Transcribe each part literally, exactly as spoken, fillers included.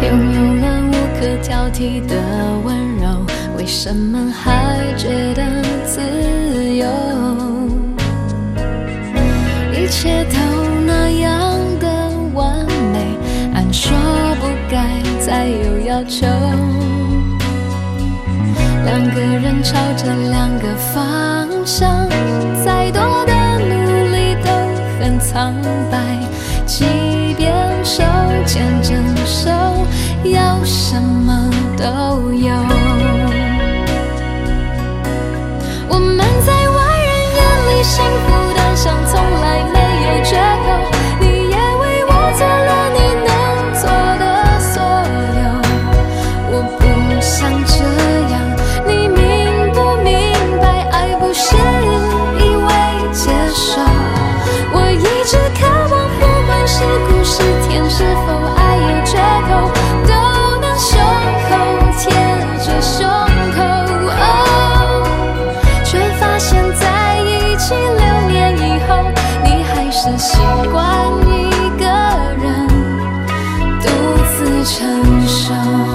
拥有了无可挑剔的温柔，为什么还觉得自由？一切都那样的完美，按说不该再有要求。两个人朝着两个方向，再多的努力都很苍白，即便手牵着手，要什么都有。我们在外人眼里幸福的像从来没有缺口，你也为我做了你能做的所有。我不想这样，你明不明白？爱不是一味接受，我一直渴望，不管是苦是甜，是否爱有缺口，都能胸口贴着胸口。哦，却发现在一起六年以后，你还是习惯一个人独自承受。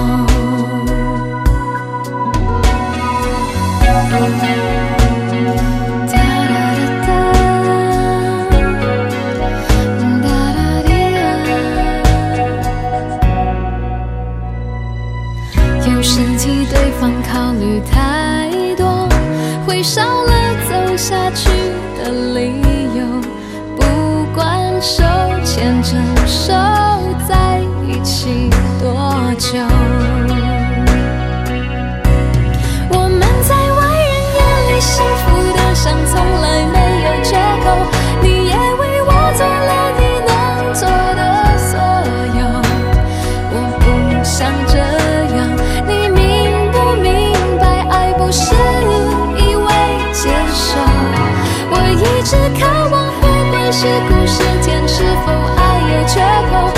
有时替对方考虑太多，会少了走下去的理由。不管手牵着手在一起多久，我们在外人眼里幸福的像从来没有缺口，你也为我做了你能做的所有。我不想这样，你明不明白？爱不是一味接受，我一直渴望，不管是苦是甜，是否爱有缺口，